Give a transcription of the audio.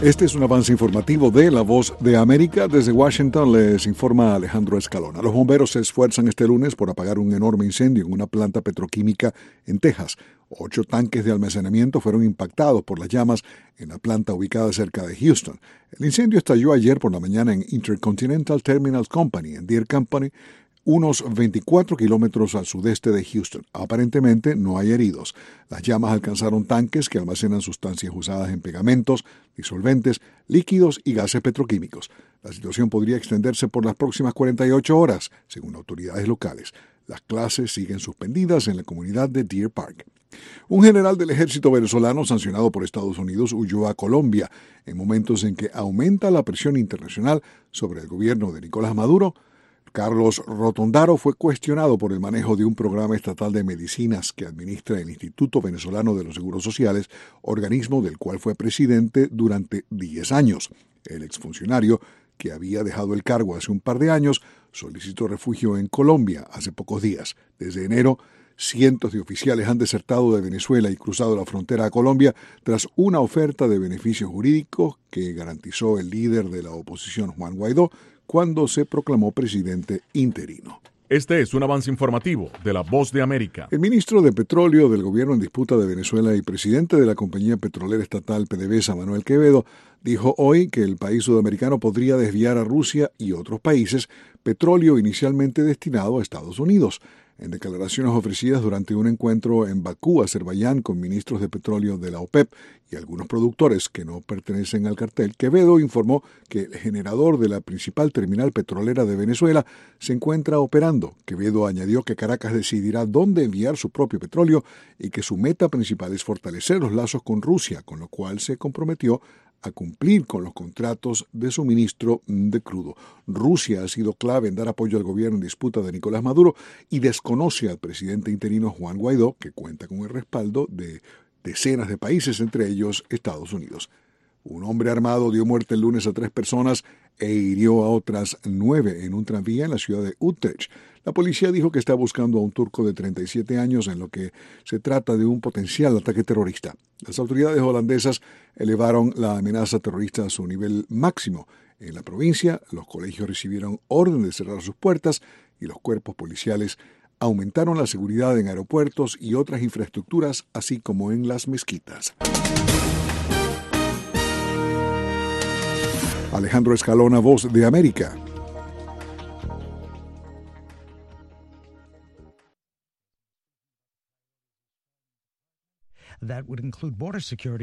Este es un avance informativo de La Voz de América. Desde Washington les informa Alejandro Escalona. Los bomberos se esfuerzan este lunes por apagar un enorme incendio en una planta petroquímica en Texas. 8 tanques de almacenamiento fueron impactados por las llamas en la planta ubicada cerca de Houston. El incendio estalló ayer por la mañana en Intercontinental Terminal Company, en Deere Company, unos 24 kilómetros al sudeste de Houston. Aparentemente no hay heridos. Las llamas alcanzaron tanques que almacenan sustancias usadas en pegamentos, disolventes, líquidos y gases petroquímicos. La situación podría extenderse por las próximas 48 horas, según autoridades locales. Las clases siguen suspendidas en la comunidad de Deer Park. Un general del ejército venezolano sancionado por Estados Unidos huyó a Colombia en momentos en que aumenta la presión internacional sobre el gobierno de Nicolás Maduro. Carlos Rotondaro fue cuestionado por el manejo de un programa estatal de medicinas que administra el Instituto Venezolano de los Seguros Sociales, organismo del cual fue presidente durante 10 años. El exfuncionario, que había dejado el cargo hace un par de años, solicitó refugio en Colombia hace pocos días. Desde enero, cientos de oficiales han desertado de Venezuela y cruzado la frontera a Colombia tras una oferta de beneficios jurídicos que garantizó el líder de la oposición, Juan Guaidó, cuando se proclamó presidente interino. Este es un avance informativo de La Voz de América. El ministro de Petróleo del gobierno en disputa de Venezuela y presidente de la compañía petrolera estatal PDVSA, Manuel Quevedo, dijo hoy que el país sudamericano podría desviar a Rusia y otros países petróleo inicialmente destinado a Estados Unidos. En declaraciones ofrecidas durante un encuentro en Bakú, Azerbaiyán, con ministros de petróleo de la OPEP y algunos productores que no pertenecen al cartel, Quevedo informó que el generador de la principal terminal petrolera de Venezuela se encuentra operando. Quevedo añadió que Caracas decidirá dónde enviar su propio petróleo y que su meta principal es fortalecer los lazos con Rusia, con lo cual se comprometió a cumplir con los contratos de suministro de crudo. Rusia ha sido clave en dar apoyo al gobierno en disputa de Nicolás Maduro y desconoce al presidente interino Juan Guaidó, que cuenta con el respaldo de decenas de países, entre ellos Estados Unidos. Un hombre armado dio muerte el lunes a 3 personas e hirió a otras 9 en un tranvía en la ciudad de Utrecht. La policía dijo que está buscando a un turco de 37 años en lo que se trata de un potencial ataque terrorista. Las autoridades holandesas elevaron la amenaza terrorista a su nivel máximo. En la provincia, los colegios recibieron orden de cerrar sus puertas y los cuerpos policiales aumentaron la seguridad en aeropuertos y otras infraestructuras, así como en las mezquitas. Alejandro Escalona, Voz de América. That would include border security.